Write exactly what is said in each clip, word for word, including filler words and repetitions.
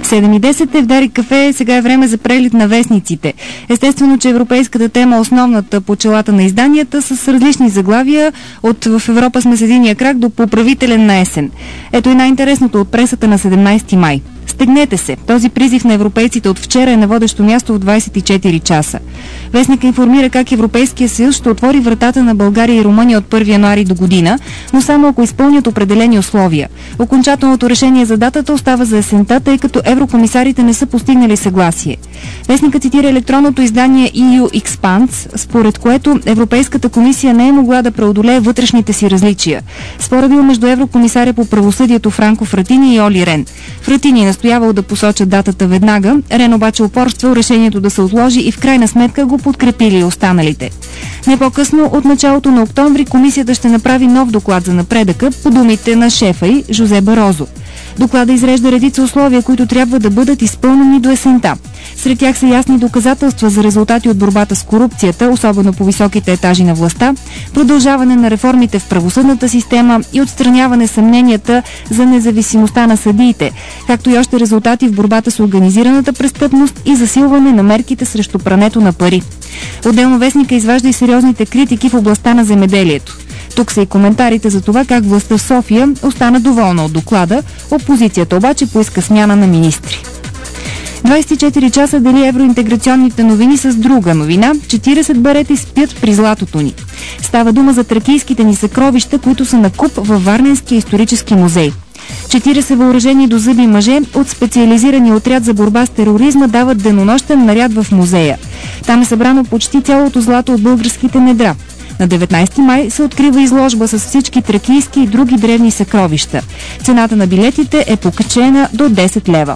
седем и десет е в Дарик кафе. Сега е време за преглед на вестниците. Естествено, че европейската тема е основната по челата на изданията с различни заглавия от "В Европа сме с единия крак" до "Поправителен на есен". Ето и най-интересното от пресата на седемнайсети май. Стегнете се! Този призив на европейците от вчера е на водещо място в двайсет и четири часа. Вестника информира как Европейския съюз ще отвори вратата на България и Румъния от първи януари до година, но само ако изпълнят определени условия. Окончателното решение за датата остава за есента, тъй като еврокомисарите не са постигнали съгласие. Вестника цитира електронното издание и ю Expanse, според което Европейската комисия не е могла да преодолее вътрешните си различия. Спорът бил между еврокомисаря по правосъдието Франко Фратини и Оли Рен. Фратини настоявал да посочат датата веднага, Рен обаче упорствал решението да се отложи и в крайна сметка го подкрепили останалите. Не по-късно, от началото на октомври, комисията ще направи нов доклад за напредъка, по думите на шефа й Жозе Барозо. Доклада изрежда редица условия, които трябва да бъдат изпълнени до есента. Сред тях са ясни доказателства за резултати от борбата с корупцията, особено по високите етажи на властта, продължаване на реформите в правосъдната система и отстраняване съмненията за независимостта на съдиите, както и още резултати в борбата с организираната престъпност и засилване на мерките срещу прането на пари. Отделно вестника изважда и сериозните критики в областта на земеделието. Тук са и коментарите за това как властта в София остана доволна от доклада, опозицията обаче поиска смяна на министри. двайсет и четири часа дели евроинтеграционните новини с друга новина. четирийсет барети спят при златото ни. Става дума за тракийските ни съкровища, които са на куп във Варненския исторически музей. четирийсет въоръжени до зъби мъже от специализирания отряд за борба с тероризма дават денонощен наряд в музея. Там е събрано почти цялото злато от българските недра. На деветнайсети май се открива изложба с всички тракийски и други древни съкровища. Цената на билетите е покачена до десет лева.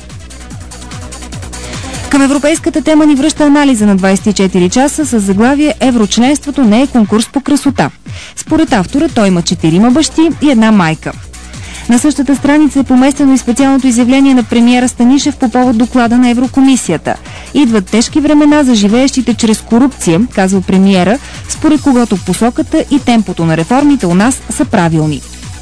Към европейската тема ни връща анализа на двайсет и четири часа с заглавие "Еврочленството не е конкурс по красота". Според автора той има четирима бащи и една майка. На същата страница е поместено и специалното изявление на премиера Станишев по повод доклада на Еврокомисията. Идват тежки времена за живеещите чрез корупция, казва премиера, според когото посоката и темпото на реформите у нас са правилни.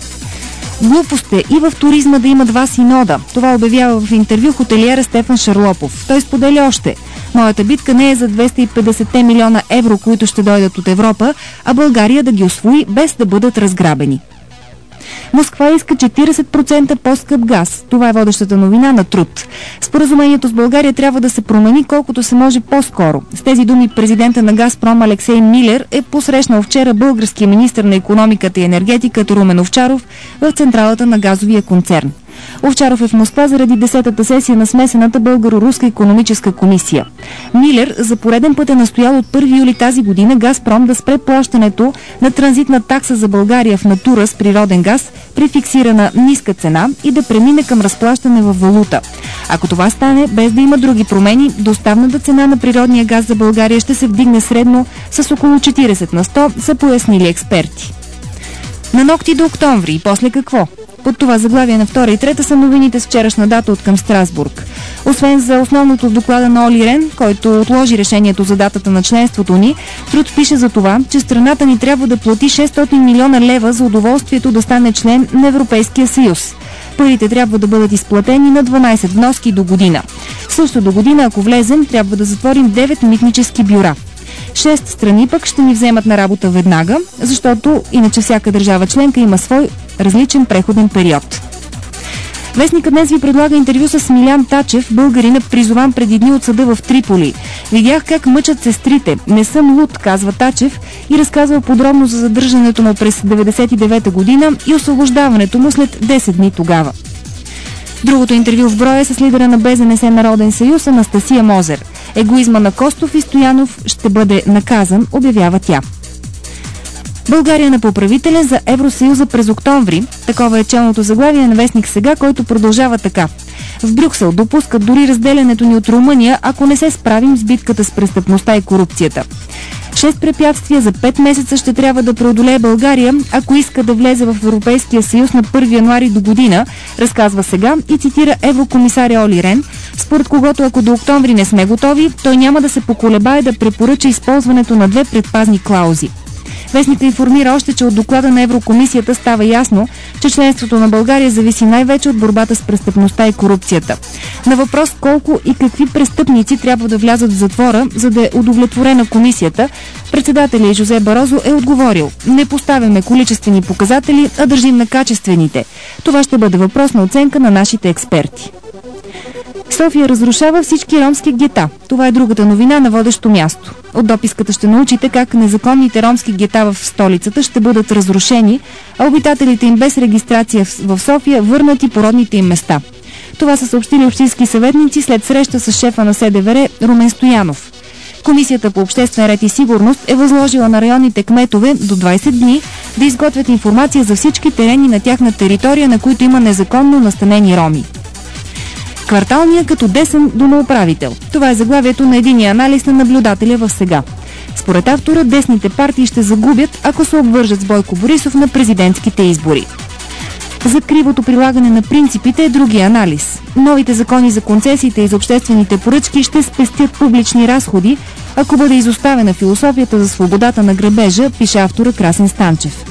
Глупост е и в туризма да има два синода. Това обявява в интервю хотелиера Стефан Шарлопов. Той споделя още: "Моята битка не е за двеста и петдесет милиона евро, които ще дойдат от Европа, а България да ги усвои без да бъдат разграбени." Москва иска четирийсет процента по-скъп газ. Това е водещата новина на Труд. Споразумението с България трябва да се промени колкото се може по-скоро. С тези думи президента на Газпром Алексей Милер е посрещнал вчера българския министър на икономиката и енергетиката Румен Овчаров в централата на газовия концерн. Овчаров е в Москва заради десетата сесия на смесената българо-руска икономическа комисия. Милер за пореден път е настоял от първи юли тази година Газпром да спре плащането на транзитна такса за България в натура с природен газ при фиксирана ниска цена и да премине към разплащане във валута. Ако това стане без да има други промени, доставната цена на природния газ за България ще се вдигне средно с около четирийсет на сто, са пояснили експерти. На ногти до октомври и после какво? Под това заглавие на втора и трета са новините с вчерашна дата от към Страсбург. Освен за основното в доклада на Оли Рен, който отложи решението за датата на членството ни, Труд пише за това, че страната ни трябва да плати шестстотин милиона лева за удоволствието да стане член на Европейския съюз. Парите трябва да бъдат изплатени на дванайсет вноски до година. Също до година, ако влезем, трябва да затворим девет митнически бюра. Шест страни пък ще ни вземат на работа веднага, защото иначе всяка държава членка има свой различен преходен период. Вестникът днес ви предлага интервю с Смилян Тачев, българина, призован преди дни от съда в Триполи. "Видях как мъчат сестрите. Не съм луд", казва Тачев и разказва подробно за задържането му през деветдесет и девета година и освобождаването му след десет дни тогава. Другото интервю в броя е с лидера на Бе Зе Ен Ес Народен съюз Анастасия Мозер. "Егоизма на Костов и Стоянов ще бъде наказан", обявява тя. България на поправителен за Евросъюза през октомври. Такова е челното заглавие на вестник Сега, който продължава така: "В Брюксел допускат дори разделянето ни от Румъния, ако не се справим с битката с престъпността и корупцията. Шест препятствия за пет месеца ще трябва да преодолее България, ако иска да влезе в Европейския съюз на първи януари до година", разказва Сега и цитира еврокомисаря Оли Рен, според когото ако до октомври не сме готови, той няма да се поколебае да препоръча използването на две предпазни клаузи. Вестникът информира още, че от доклада на Еврокомисията става ясно, че членството на България зависи най-вече от борбата с престъпността и корупцията. На въпрос колко и какви престъпници трябва да влязат в затвора, за да е удовлетворена комисията, председателят Жозе Барозо е отговорил: не поставяме количествени показатели, а държим на качествените. Това ще бъде въпрос на оценка на нашите експерти. София разрушава всички ромски гета. Това е другата новина на водещо място. От дописката ще научите как незаконните ромски гета в столицата ще бъдат разрушени, а обитателите им без регистрация в София върнати по родните им места. Това са съобщили общински съветници след среща с шефа на СДВР Румен Стоянов. Комисията по обществен ред и сигурност е възложила на районните кметове до двайсет дни да изготвят информация за всички терени на тяхна територия, на които има незаконно настанени роми. Кварталния като десен домоуправител. Това е заглавието на единия анализ на наблюдателя в Сега. Според автора, десните партии ще загубят, ако се обвържат с Бойко Борисов на президентските избори. За кривото прилагане на принципите е другия анализ. Новите закони за концесиите и за обществените поръчки ще спестят публични разходи, ако бъде изоставена философията за свободата на грабежа, пише автора Красен Станчев.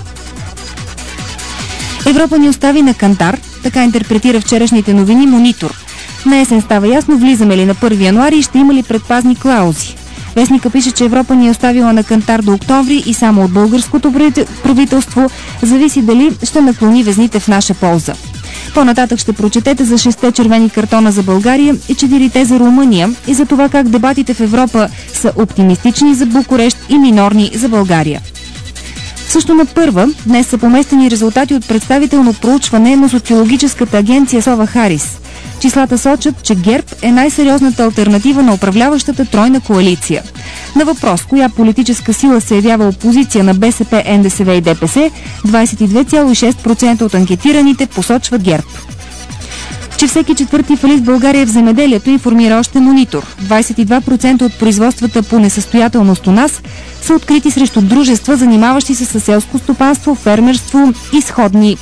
Европа ни остави на кантар, така интерпретира вчерашните новини Монитор. На есен става ясно влизаме ли на първи януари и ще има ли предпазни клаузи. Вестника пише, че Европа ни е оставила на кантар до октомври и само от българското правителство зависи дали ще наклони везните в наша полза. По-нататък ще прочетете за шесте червени картона за България и четирите за Румъния и за това как дебатите в Европа са оптимистични за Букурещ и минорни за България. Също на първа днес са поместени резултати от представително проучване на социологическата агенция Сова Харис. Числата сочат, че ГЕРБ е най-сериозната алтернатива на управляващата тройна коалиция. На въпрос, коя политическа сила се явява опозиция на БСП, НДСВ и ДПС, двайсет и две цяло и шест процента от анкетираните посочват ГЕРБ. Че всеки четвърти фалит в България в земеделието, информира още Монитор. двайсет и два процента от производствата по несъстоятелност у нас са открити срещу дружества, занимаващи се с селско стопанство, фермерство и сходни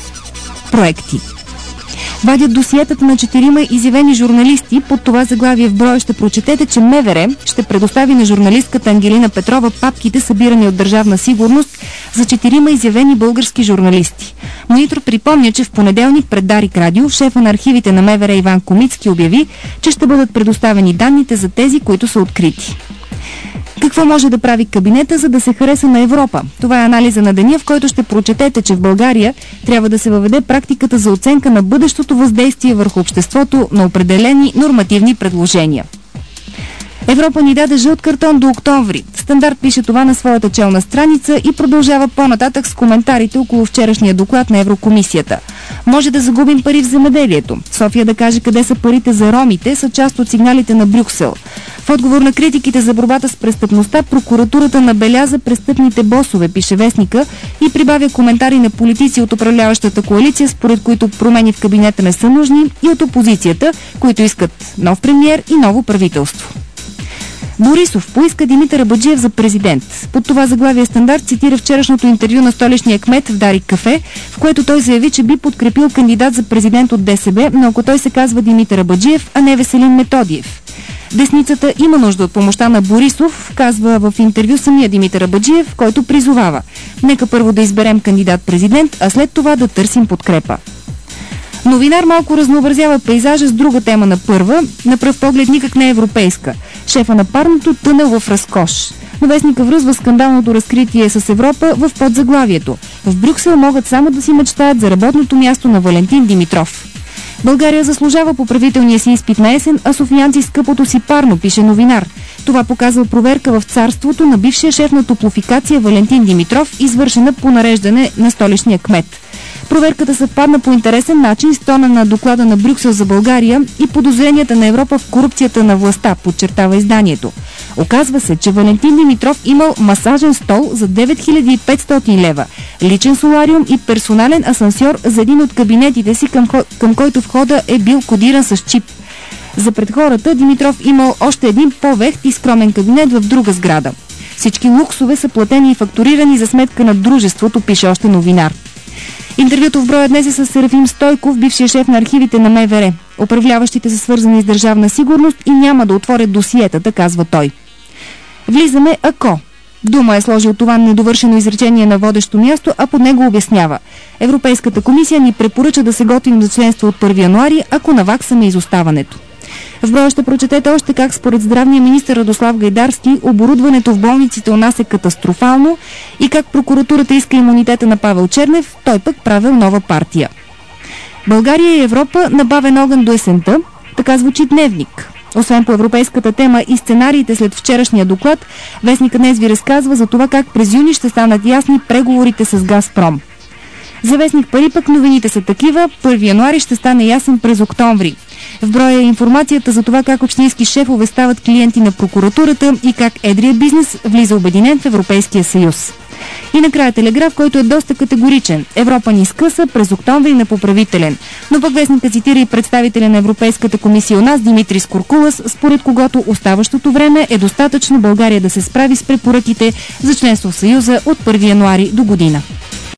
проекти. Вадят досиетата на четирима изявени журналисти. Под това заглавие в броя ще прочетете, че МВР ще предостави на журналистката Ангелина Петрова папките, събирани от Държавна сигурност, за четирима изявени български журналисти. Монитор припомня, че в понеделник пред Дарик Радио шефа на архивите на МВР Иван Комицки обяви, че ще бъдат предоставени данните за тези, които са открити. Какво може да прави кабинета, за да се хареса на Европа? Това е анализа на деня, в който ще прочетете, че в България трябва да се въведе практиката за оценка на бъдещото въздействие върху обществото на определени нормативни предложения. Европа ни даде жълт картон до октомври. Стандарт пише това на своята челна страница и продължава по-нататък с коментарите около вчерашния доклад на Еврокомисията. Може да загубим пари в земеделието. София да каже къде са парите за ромите са част от сигналите на Брюксел. В отговор на критиките за борбата с престъпността, прокуратурата набеляза престъпните босове, пише вестника, и прибавя коментари на политици от управляващата коалиция, според които промени в кабинета не са нужни, и от опозицията, които искат нов премиер и ново правителство. Борисов поиска Димитър Абаджиев за президент. Под това заглавие Стандарт цитира вчерашното интервю на столичния кмет в Дарик кафе, в което той заяви, че би подкрепил кандидат за президент от ДСБ, но ако той се казва Димитър Абаджиев, а не Веселин Методиев. Десницата има нужда от помощта на Борисов, казва в интервю самия Димитър Абаджиев, който призовава: нека първо да изберем кандидат-президент, а след това да търсим подкрепа. Новинар малко разнообразява пейзажа с друга тема на първа, на пръв поглед никак не европейска. Шефа на парното тънел в разкош. Но вестника връзва скандалното разкритие с Европа в подзаглавието. В Брюксел могат само да си мечтаят за работното място на Валентин Димитров. България заслужава поправителния си изпит на есен, а софиянци скъпото си парно, пише новинар. Това показва проверка в царството на бившия шеф на топлофикация Валентин Димитров, извършена по нареждане на столичния кмет. Проверката съвпадна по интересен начин с тона на доклада на Брюксел за България и подозренията на Европа в корупцията на властта, подчертава изданието. Оказва се, че Валентин Димитров имал масажен стол за девет хиляди и петстотин лева, личен солариум и персонален асансьор за един от кабинетите си, към, към който входа е бил кодиран с чип. За пред хората Димитров имал още един по-вехт и скромен кабинет в друга сграда. Всички луксове са платени и фактурирани за сметка на дружеството, пише още новинар. Интервюто в броя днес е с Серафим Стойков, бившия шеф на архивите на МВР. Управляващите са свързани с Държавна сигурност и няма да отворят досиетата, казва той. Влизаме ако Дума е сложил това недовършено изречение на водещо място, а под него обяснява: Европейската комисия ни препоръча да се готвим за членство от първи януари, ако наваксаме изоставането. В броя ще прочетете още как според здравния министър Радослав Гайдарски оборудването в болниците у нас е катастрофално и как прокуратурата иска имунитета на Павел Чернев, той пък правил нова партия. България и Европа на бавен огън до есента, така звучи Дневник. Освен по европейската тема и сценариите след вчерашния доклад, вестникът днес ви разказва за това как през юни ще станат ясни преговорите с Газпром. За вестник Пари пък новините са такива: първи януари ще стане ясен през октомври. В броя е информацията за това как общински шефове стават клиенти на прокуратурата и как едрият бизнес влиза обединен в Европейския съюз. И накрая Телеграф, който е доста категоричен: Европа ни скъса, през октомври непоправителен. Но пък вестника цитира и представителя на Европейската комисия у нас Димитрис Куркулас, според когото оставащото време е достатъчно България да се справи с препоръките за членство в Съюза от първи януари до година.